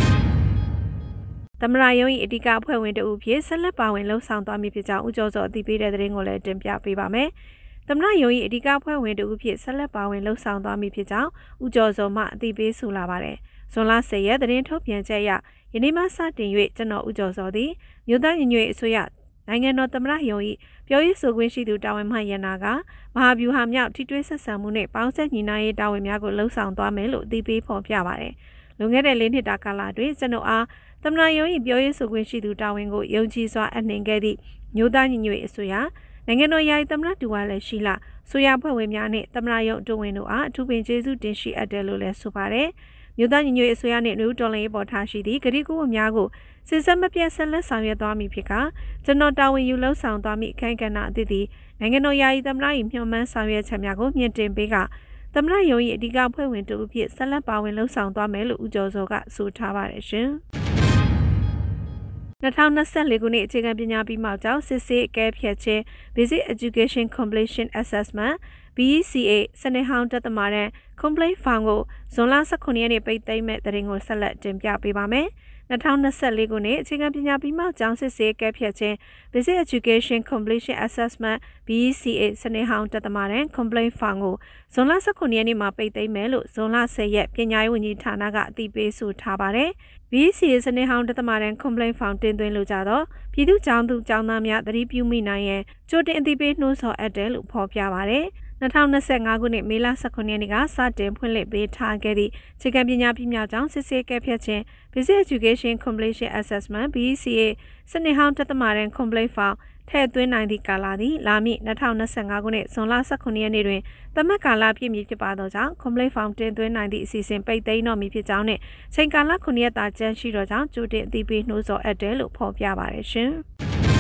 ။သမရယုံ၏အဓိကအဖွဲ့ဝင်တဦးဖြစ်ဆက်လက်ပါဝင်လှုပ်ဆောင်သွားမည်ဖြစ်ကြောင်းဦးကျော်စောအသိပေးတဲ့သတင်းကိုလည်းတင်ပြပေးပါမယ်။သမရယုံ၏အဓိကအဖွဲ့ဝင်တဦးဖြစ်ဆက်လက်ပါဝင်လှုပ်ဆောင်သွားမည်ဖြစ်ကြောင်းဦးကျော်စောမှအသိပေးဆိုလာပါတယ်။ဇွန်လ၁၀ရက်သတင်းထုတ်ပြန်ချက်အရယနေ့မှစတင်၍ကျွန်တော်ဦးကျော်စောသည်မြို့သားညီညွတ်ရေးအစိုးရနိုင်ငံတော်သမ္မတရုံး၏ပြောရေးဆိုခွင့်ရှိသူတာဝန်မှရနာကမဟာဗျူဟာမြောက်ထိတွေ့ဆက်ဆံမှုနဲ့ပေါင်းစပ်ညီနိုင်ရေးတာဝန်များကိုလှုံ့ဆော်သွားမယ်လို့အသိပေးဖော်ပြပါတယ်။လွန်ခဲ့တဲ့လေးနှစ်တာကာလအတွင်းကျွန်ုပ်အားသမ္မတရုံး၏ပြောရေးဆိုခွင့်ရှိသူတာဝန်ကိုယုံကြည်စွာအနှင်ခဲ့သည့်မြို့သားညီညွတ်ရေးအစိုးရနိုင်ငံတော်ယာယီသမ္မတတူဝါလည်းရှိလာဆိုရဖွဲ့ဝင်များနဲ့သမ္မတရုံးအတွဝင်တို့အားအထူးပင်ကျေးဇူးတင်ရှိအပ်တယ်လို့လည်းဆိုပါတယ်။မြို့သားညီညွတ်ရေးအစိုးရနှင့်လူတော်လှန်ရေးပေါ်ထားရှိသည့်ဂတိကူးများကိုစစ်စက်မပြတ်ဆက်လက်ဆောင်ရွက်သွားမည်ဖြစ်ကကျွန်တော်တာဝန်ယူလှုပ်ဆောင်သွားမည့်အခမ်းကဏ္ဍအသည့်သည်နိုင်ငံတော်ယာယီသမ္မတ၏မျှော်မှန်းဆောင်ရွက်ချက်များကိုမြင့်တင်ပေးကသမ္မတရုံး၏အဓိကဖွဲ့ဝင်တို့အဖြစ်ဆက်လက်ပါဝင်လှုပ်ဆောင်သွားမယ်လို့ဦးကျော်စောကဆိုထားပါတယ်ရှင်။၂၀၂၄ခုနှစ်အခြေခံပညာပြီးမှကြောင့်စစ်ဆေးအကဲဖြတ်ခြင်း Basic Education Completion Assessment B E C A စနစ်ဟောင်းတက်သမားတဲ့ Complaint Form ကိုဇွန်လ၁၇ရက်နေ့ပိတ်သိမ်းမဲ့သတင်းကိုဆက်လက်တင်ပြပေးပါမယ်။၂၀၂၄ခုနှစ်အခြေခံပညာပြီးမှကျောင်းစစ်ဆေးကဲဖြတ်ခြင်း Basic Education Completion Assessment B E C A စနစ်ဟောင်းတက်သမားတဲ့ Complaint Form ကိုဇွန်လ၁၇ရက်နေ့မှာပိတ်သိမ်းမယ်လို့ဇွန်လ၁၀ရက်ပညာရေးဝန်ကြီးဌာနကအသိပေးဆိုထားပါတယ်။ B E C A စနစ်ဟောင်းတက်သမားတဲ့ Complaint Form တင်သွင်းလို့ကြတော့ပြည်သူ့ကျောင်းသူကျောင်းသားများသတိပြုမိနိုင်ရန်ကြိုတင်အသိပေးနှိုးဆော်အပ်တယ်လို့ဖော်ပြပါတယ်။၂၀၂၅ခုနှစ်မေလ၁၇ရက်နေ့ကစတင်ဖွင့်လှစ်ပေးထားခဲ့သည့်အခြေခံပညာပြည်များကျောင်းစစ်ဆေးကဲဖြတ်ခြင်း Basic Education Completion Assessment B E C A စနစ်ဟောင်းတက်သမားတဲ့ Complaint Form ထည့်သွင်းနိုင်သည့်ကာလသည်လာမည့်၂၀၂၅ခုနှစ်ဇွန်လ၁၇ရက်နေ့တွင်သတ်မှတ်ကာလပြည့်မည်ဖြစ်ပါသောကြောင့် Complaint Form တင်သွင်းနိုင်သည့်အစီအစဉ်ပိတ်သိမ်းတော့မည်ဖြစ်ကြောင်းနဲ့ချိန်ကာလခုနှစ်ရက်သာကျန်ရှိတော့ကြောင်းကြိုတင်အသိပေးနှိုးဆော်အပ်တယ်လို့ဖော်ပြပါတယ်ရှင်။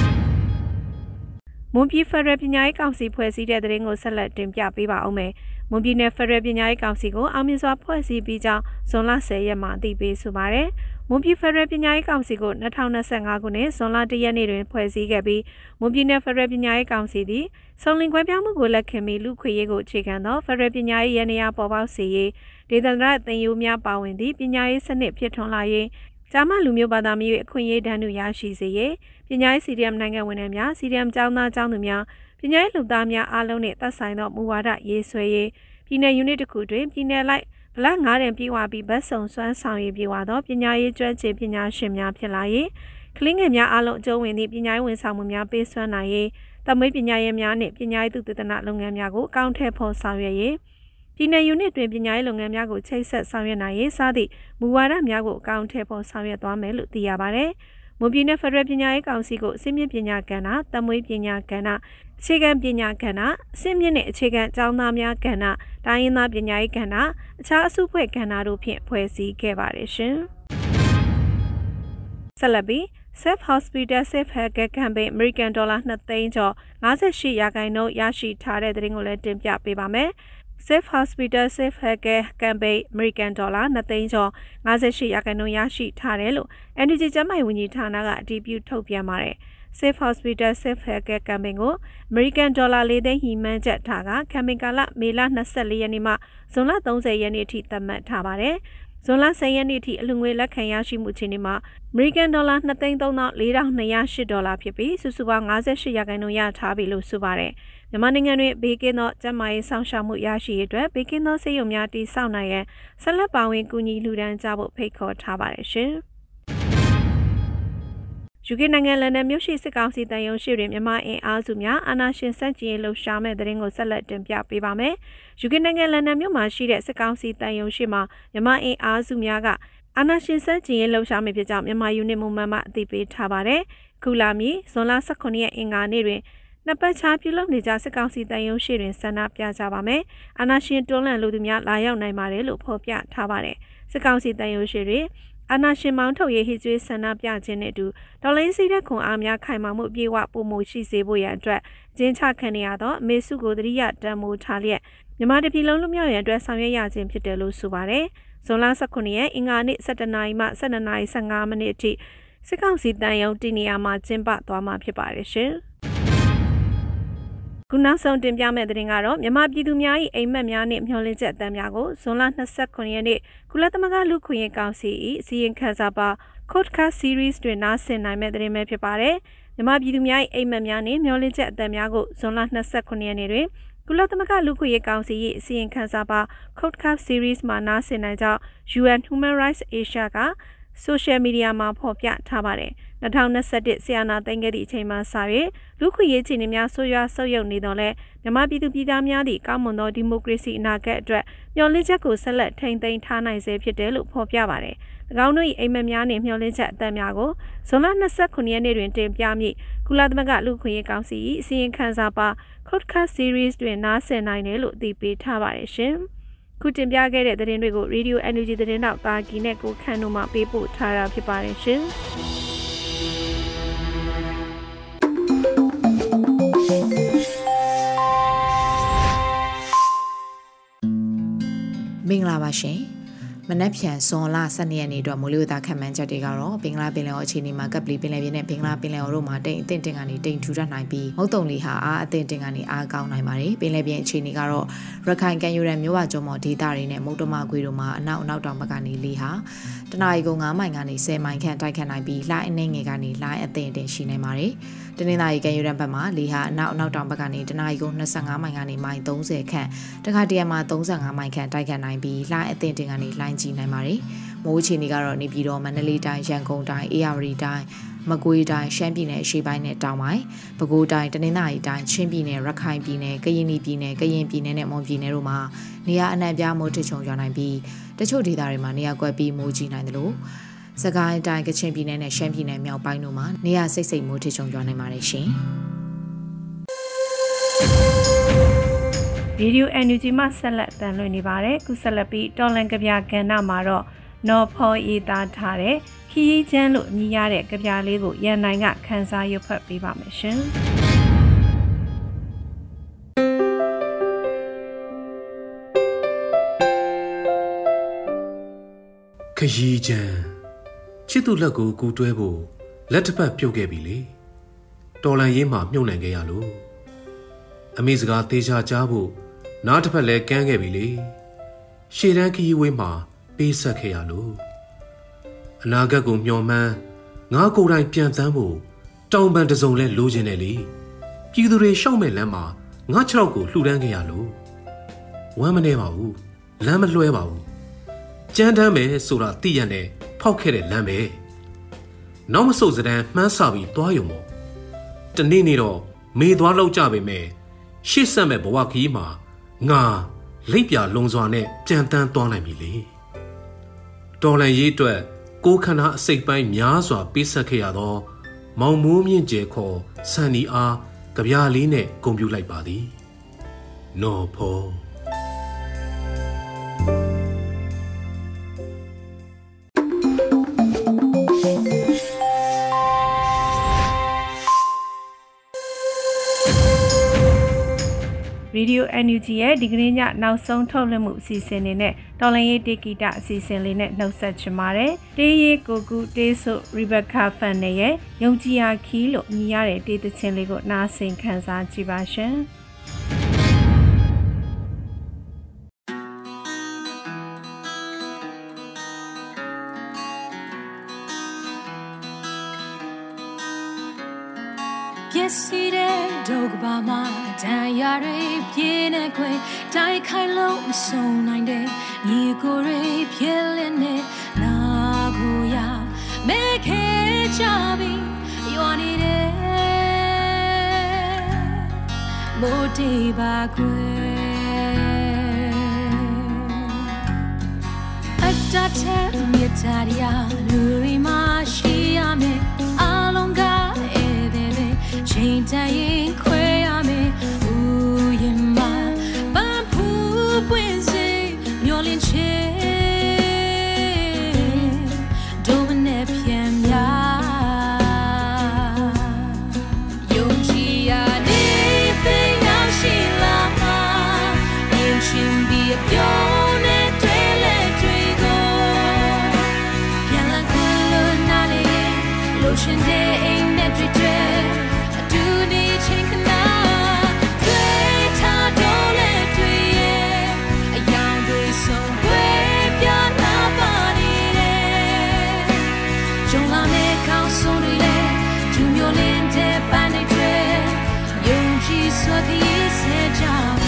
မွန်ပြည်ဖက်ဒရယ်ပညာရေးကောင်စီဖွဲ့စည်းတဲ့သတင်းကိုဆက်လက်တင်ပြပေးပါအောင်မယ်။မွန်ပြည်နယ်ဖက်ဒရယ်ပညာရေးကောင်စီကိုအောင်မြင်စွာဖွဲ့စည်းပြီးကြောင်းဇွန်လ၁၀ရက်မှာအသိပေးဆိုပါတယ်။မွန်ပြည်ဖက်ဒရယ်ပညာရေးကောင်စီကို၂၀၂၅ခုနှစ်ဇွန်လ၁ရက်နေ့တွင်ဖွဲ့စည်းခဲ့ပြီးမွန်ပြည်နယ်ဖက်ဒရယ်ပညာရေးကောင်စီသည်စုံလင်ခွဲပြောင်းမှုကိုလက်ခံပြီးလူခွေရေးကိုအခြေခံသောဖက်ဒရယ်ပညာရေးရန်ရာပေါ်ပေါက်စေရေးဒေသန္တရသင်ယူများပါဝင်သည့်ပညာရေးစနစ်ဖြစ်ထွန်းလာရေးကျမလူမျိုးဘာသာမျိုးအခွင့်အရေးတန်းတူရရှိစေရေးပညာရေး C D M နိုင်ငံဝန်ထမ်းများ C D M ကျောင်းသားကျောင်းသူများပညာရေးလူသားများအားလုံးနှင့်သက်ဆိုင်သောမူဝါဒရေးဆွဲရေးပြည်내 ယူနစ်တစ်ခုတွင်ပြည်내လိုက်ဗလငါးတင်ပြေဝပြီးဘတ်စုံစွမ်းဆောင်ရေးပြေဝသောပညာရေးကျွမ်းကျင်ပညာရှင်များဖြစ်လာရေးကလေးငယ်များအားလုံးအကျုံးဝင်သည့်ပညာရေးဝန်ဆောင်မှုများပေးစွမ်းနိုင်ရေးတမွေးပညာရေးများနှင့်ပညာရေးသုတေသနလုပ်ငန်းများကိုအကောင့်ထဲပေါ်ဆောင်ရွက်ရေးပြည်내 ယူနစ်တွင်ပညာရေးလုပ်ငန်းများကိုချိတ်ဆက်ဆောင်ရွက်နိုင်ရေးစသည့်မူဝါဒများကိုအကောင့်ထဲပေါ်ဆောင်ရွက်သွားမယ်လို့သိရပါတယ်။မွန်ပြည်နယ်ဖက်ဒရယ်ပညာရေးကောင်စီကိုအစိမ့်မြင့်ပညာကဏ္ဍတမွေးပညာကဏ္ဍအခြေခံပညာကဏ္ဍအစိမ့်မြင့်နဲ့အခြေခံကျောင်းသားများကဏ္ဍတိုင်းရင်းသားပညာရေးကဏ္ဍအခြားအစုဖွဲ့ကဏ္ဍတို့ဖြင့်ဖွဲ့စည်းခဲ့ပါတယ်ရှင်ဆက်လက်ပြီး Safe Hospital Safe Healthcare Campaign American Dollar နှစ်သိန်းကျော်၅၈ရာခိုင်နှုန်းရရှိထားတဲ့သတင်းကိုလည်းတင်ပြပေးပါမယ်။ Safe Hospital Safe Healthcare Campaign American Dollar နှစ်သိန်းကျော်၅၈ရာခိုင်နှုန်းရရှိထားတယ်လို့ N U G ကျန်းမာရေးဝန်ကြီးဌာနကအတည်ပြုထုတ်ပြန်ပါတယ်။ Safe Hospital Safe Healthcare Campaign ကို American Dollar ၄သိန်းဟီမှန်းချက်ထားက Campaign ကာလမေလ၂၄ရက်နေ့မှဇွန်လ၃၀ရက်နေ့အထိသတ်မှတ်ထားပါတယ်။ဇွန်လ၁၀ရက်နေ့ထိအလူငွေလက်ခံရရှိမှုခြေနေမှာ American Dollar ၂သိန်း၃သောင်း၄ထောင်၂၀၈ဒေါ်လာဖြစ်ပြီးစုစုပေါင်း၅၈ရာခိုင်နှုန်းရထားပြီလို့ဆိုပါတယ်။မြန်မာနိုင်ငံတွင်ဘေးကင်းသောကျန်းမာရေးဆောင်ရှောက်မှုရရှိရေးအတွက်ဘေးကင်းသောဆေးရုံများတည်ဆောက်နိုင်ရန်ဆက်လက်ပါဝင်ကူညီလှူဒါန်းကြဖို့ဖိတ်ခေါ်ထားပါတယ်ရှင်။ယူကေနိုင်ငံလန်ဒန်မြို့ရှိစစ်ကောင်စီတန်ယုံရှိတွင်မြန်မာအင်အားစုများအာဏာရှင်စန့်ကျင်ရေးလှုပ်ရှားမဲ့တဲ့ရင်ကိုဆက်လက်တင်ပြပေးပါမယ်။ယူကေနိုင်ငံလန်ဒန်မြို့မှာရှိတဲ့စစ်ကောင်စီတန်ယုံရှိမှာမြန်မာအင်အားစုများကအာဏာရှင်စန့်ကျင်ရေးလှုပ်ရှားမဲ့ဖြစ်ကြောင်းမြန်မာယူနစ်မူမန်မှအသိပေးထားပါတယ်။ခုလာမီဇွန်လ၁၉ရက်အင်္ဂါနေ့တွင်နှစ်ပတ်ခြားပြုလုပ်နေကြစစ်ကောင်စီတန်ယုံရှိတွင်ဆန္ဒပြကြပါမယ်။အာဏာရှင်တွန်းလှန်လူသူများလာရောက်နိုင်ပါတယ်လို့ဖော်ပြထားပါတယ်။စစ်ကောင်စီတန်ယုံရှိတွင်အာဏာရှင်မောင်ထုတ်ရေးဟစ်ကြွေးဆန္ဒပြခြင်းနဲ့အတူဒေါ်လာစီးတဲ့ခွန်အားများခိုင်မာမှုပြေဝပုံမှုရှိစေဖို့ရန်အတွက်ကျင်းချခံနေရသောအမေစုကိုတရိယတန်မိုးထားလျက်မြန်မာတပြည်လုံးလူမျိုးရန်အတွက်ဆောင်ရွက်ရခြင်းဖြစ်တယ်လို့ဆိုပါတယ်။ဇွန်လ၁၉ရက်အင်္ဂါနေ့၁၇နာရီမှ၁၂နာရီ၁၅မိနစ်အထိစစ်ကောင်စီတန်ယုံတီနေရာမှာကျင်းပသွားမှာဖြစ်ပါတယ်ရှင်။ခုနောက်ဆုံးတင်ပြမယ့်သတင်းကတော့မြန်မာပြည်သူများ၏အိမ်မက်များနှင့်မျှော်လင့်ချက်အသံများကိုဇွန်လ၂၉ရက်နေ့ကုလသမဂ္ဂလူ့ခွင့်ရေးကောင်စီ၏အစည်းအဝေးခန်းစာပါ Podcast Series တွင်နားဆင်နိုင်မယ့်သတင်းပဲဖြစ်ပါတယ်။မြန်မာပြည်သူများ၏အိမ်မက်များနှင့်မျှော်လင့်ချက်အသံများကိုဇွန်လ၂၉ရက်နေ့တွင်ကုလသမဂ္ဂလူ့ခွင့်ရေးကောင်စီ၏အစည်းအဝေးခန်းစာပါ Podcast Series မှာနားဆင်နိုင်ကြောင်း U N Human Rights Asia ကဆိုရှယ်မီဒီယာမှာဖော်ပြထားပါတယ်။၂၀၂၁ဆီယနာသိန်းခဲ့သည့်အချိန်မှစ၍လူခွင့်ရေးခြေအနေများဆိုးရွားဆုပ်ယုပ်နေတော့လဲမြန်မာပြည်သူပြည်သားများသည့်ကောင်းမွန်သောဒီမိုကရေစီအနာဂတ်အတွက်မျှော်လင့်ချက်ကိုဆက်လက်ထိန်းသိမ်းထားနိုင်စေဖြစ်တယ်လို့ဖော်ပြပါတယ်။၎င်းတို့၏အိမ်မက်များနှင့်မျှော်လင့်ချက်အသံများကိုဇွန်လ၂၉ရက်နေ့တွင်တင်ပြမည့်ကုလသမဂ္ဂလူ့ခွင့်ရေးကောင်စီ၏အစည်းအဝေးခန်းစာပါ Podcast Series တွင်နားဆင်နိုင်တယ်လို့အသိပေးထားပါတယ်ရှင်။ခုတင်ပြခဲ့တဲ့သတင်းတွေကို Radio N U G သတင်းတောက်တာကီနဲ့ကိုခန့်တို့မှပေးပို့ထားတာဖြစ်ပါတယ်ရှင်။မင်္ဂလာပါရှင်မနက်ဖြန်ဇွန်လ၁၂ရက်နေ့အတွက်မိုးလေဝသခန့်မှန်းချက်တွေကတော့ဘင်္ဂလားပင်လယ်အော်အခြေအနေမှာကပ်ပလီပင်လယ်ပြင်နဲ့ဘင်္ဂလားပင်လယ်အော်တို့မှာတိမ်အထင်တင်ကနေတိမ်ထူထပ်နိုင်ပြီးမုတ်တုံလီဟာအားအထင်တင်ကနေအားကောင်းနိုင်ပါတယ်ပင်လယ်ပြင်အခြေအနေကတော့ရခိုင်ကမ်းရိုးတန်းမြို့ဝကျွန်းပေါ်ဒေသတွေနဲ့မုတ်တမခွေတို့မှာအနောက်အနောက်တောင်ဘက်ကနေလေဟာတနအီကုန်း၅မိုင်ကနေ၁၀မိုင်ခန့်တိုက်ခတ်နိုင်ပြီးလှိုင်းအနှဲငယ်ကနေလှိုင်းအထင်တင်ရှိနိုင်ပါတယ်တနင်္သာရီကမ်းရိုးတန်းဘက်မှာလေဟာအနောက်အနောက်တောင်ဘက်ကနေတနအီကုန်း၂၅မိုင်ကနေမိုင်၃၀ခန့်တခါတရံမှာ၃၅မိုင်ခန့်တိုက်ခတ်နိုင်ပြီးလှိုင်းအထင်တင်ကနေလှိုင်းကြီးနိုင်ပါတယ်မိုးအခြေအနေကတော့နေပြည်တော်မန္တလေးတိုင်းရန်ကုန်တိုင်းအေရဝတီတိုင်းမကွေးတိုင်းရှမ်းပြည်နယ်အရှေ့ပိုင်းနဲ့တောင်ပိုင်းပဲခူးတိုင်းတနင်္သာရီတိုင်းချင်းပြည်နယ်ရခိုင်ပြည်နယ်ကရင်ပြည်နယ်ကရင်ပြည်နယ်နဲ့မွန်ပြည်နယ်တို့မှာနေရာအနှံ့ပြားမိုးထချုံရွာနိုင်ပြီးတချို့ဒေသတွေမှာနေရာကွက်ပြီးမိုးကြီးနိုင်တယ်လို့စကိုင်းတိုင်းကချင်ပြည်နယ်နဲ့ရှမ်းပြည်နယ်မြောက်ပိုင်းတို့မှာနေရာစိတ်စိတ်မိုးထချုံရွာနိုင်ပါတယ်ရှင်ဗီဒီယို N U G မှာဆက်လက်တန်လွှင့်နေပါတယ်ခုဆက်လက်ပြီးတော်လန်ကဗျာကဏ္ဍမှာတော့နော်ဖော်ရေးသားထားတဲ့ခီးချမ်းလို့အမည်ရတဲ့ကဗျာလေးကိုရန်နိုင်ကခန်းစားရွတ်ဖတ်ပေးပါမယ်ရှင်ခရီးချမ်းချစ်သူလက်ကိုကူတွဲဖို့လက်တစ်ဖက်ပြုတ်ခဲ့ပြီလေတော်လန်ရေးမှာမြုပ်နှံခဲ့ရလို့အမေစကားသေးချာကြားဖို့နားတစ်ဖက်လည်းကန်းခဲ့ပြီလေရှေ့တန်းခရီးဝေးမှာပေးဆက်ခဲ့ရလို့အနာဂတ်ကိုမျှော်မှန်းငါကိုယ်တိုင်ပြန်သန်းဖို့တောင်ပန်တစုံလဲလိုချင်တယ်လေပြည်သူတွေရှောက်မဲ့လမ်းမှာငါခြေထောက်ကိုလှူဒန်းခဲ့ရလို့ဝမ်းမနေပါဘူးလမ်းမလွှဲပါဘူးကြမ်းတမ်းမယ်ဆိုတာသိရတဲ့ဖောက်ခဲ့တဲ့လမ်းပဲနောက်မဆုတ်စဒန်းမှန်းဆပြီးသွားရုံပေါ့တနေ့နေ့တော့မေသွားလောက်ကြပေမဲ့ရှေ့ဆက်မဲ့ဘဝခီးမှာငါလိပ်ပြလုံစွာနဲ့ကြံတန်းသွားနိုင်ပြီလေတော်လန်ရေးအတွက်ကိုခန္ဓာအစိတ်ပိုင်းများစွာပေးဆက်ခဲ့ရသောမောင်မိုးမြင့်ကျဲခေါ်ဆန်နီအားကြပြားလေးနဲ့ဂုဏ်ပြုလိုက်ပါသည်နော်ဖောရေဒီယို အန် ယူ ဂျီ ရဲ့ဒီကနေ့ညနောက်ဆုံးထုတ်လွှင့်မှုအစီအစဉ်တွေနဲ့တော်လန်ရေးတေဂီတအစီအစဉ်လေးနဲ့နှုတ်ဆက်ချင်ပါတယ်။တေးရီကိုကူတေးဆိုရီဘက်ကာဖန်နဲ့ရဲ့ယုံကြည်ရာခီးလို့ညီရတဲ့တေးသချင်းလေးကိုနားဆင်ခန်းစားကြည့်ပါရှင်။ပြည့်စည်တဲ့ဒုက္ခပါမှာတန်ရာတွေပြင်းနေခွေတိုက်ခိုင်လုံးမဆုံးနိုင်တဲ့ညီကိုတွေဖြစ်လင်းနေနာကိုရမဲခဲကြပြီးရွာနေတယ်မိုးတေးပါခွေအတတ်တဲ့မြတ်တရားလူတွေမှာရှိရမယ်အလုံးကချိန်တန်ရင်ခွဲရမယ်ဦးရင်မပန်းဖူးပွင့်စေမျောလင်းချေဒုမနဲ့ပြန်များယုံကြည်ရနေသိရောက်ရှိလာမှာမြင်ချင်းပြီးအပြုံးနဲ့တွေ့လဲတွေ့ကိုပြန်လာခွင့်လို့နားလေလို့ရှင်တဲ့အိမ်နဲ့တွေ့တွေ့ချင်းကနာတွေ့ထားတော့လေတွေ့ရဲ့အယောင်တွေဆုံးွယ်ပြနာပါနေတယ်ကြုံလာမယ့်ကောင်းဆုံးတွေလေသူမျိုးလင်းတဲ့ပန်းတွေတွေ့ယုံကြည်စွာဒီစေကြ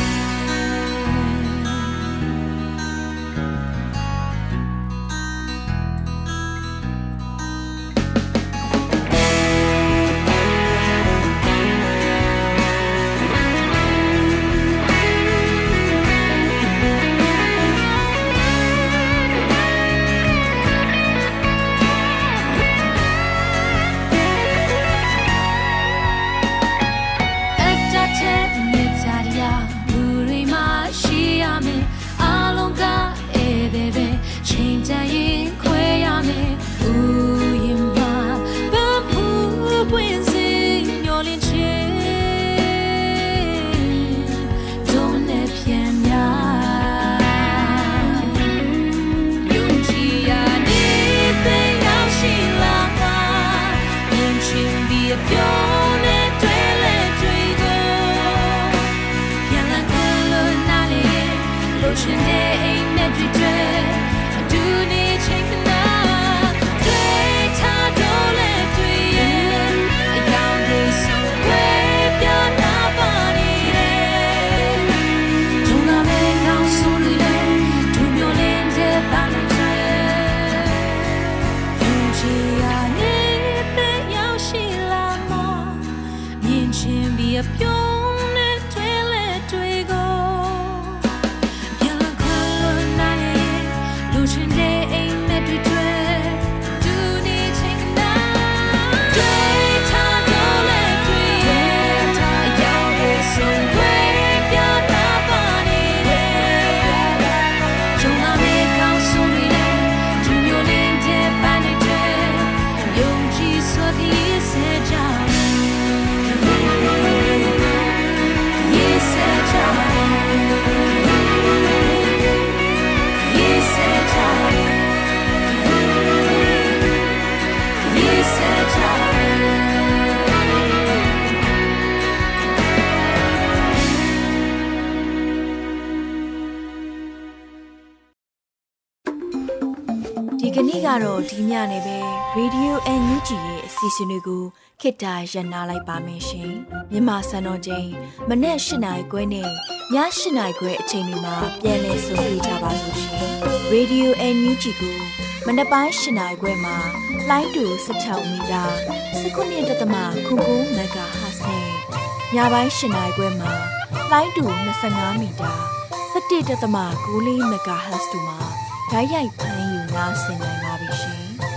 ဒီကနေ့ကတော့ဒီညနေပဲ Radio အန် ယူ ဂျီ ရဲ့အစီအစဉ်လေးကိုခေတ္တရနာလိုက်ပါမယ်ရှင်။မြန်မာစံတော်ချိန်မနက်၈နာရီခွဲနဲ့ည၈နာရီခွဲအချိန်တွေမှာပြန်လည်ဆိုပြကြပါလို့ရှင်။ Radio အန် ယူ ဂျီ ကိုမနက်ပိုင်း၈နာရီခွဲမှာလိုင်းတူ၁၆မီတာ၁၉.၉ မဂါဟတ်ဇ်နဲ့ညပိုင်း၈နာရီခွဲမှာလိုင်းတူ၂၅မီတာ၁၁.၉၄ မဂါဟတ်ဇ်တို့မှာဓာတ်ရိုက်ဖမ်းယူနားဆင်နိုင်ပါပြီရှင်။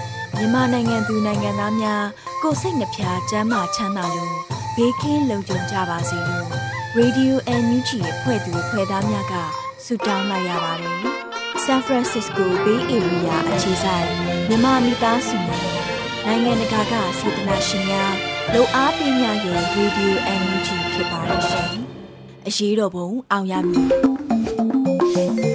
မြန်မာနိုင်ငံသူနိုင်ငံသားများကိုယ်စိတ်နှပြကျန်းမာချမ်းသာလို့ဘေးကင်းလုံခြုံကြပါစေလို့ Radio အန် ယူ ဂျီ ရဲ့ဖွဲ့သူဖွဲ့သားများကဆုတောင်းလိုက်ရပါတယ်။ San Francisco Bay Area အခြေစိုက်မြန်မာမိသားစုများနိုင်ငံတကာကစေတနာရှင်များလုံအားပေးများရဲ့ Radio အန် ယူ ဂျီ ဖြစ်ပါတယ်ရှင်။အရေးတော်ပုံအောင်ရမည်။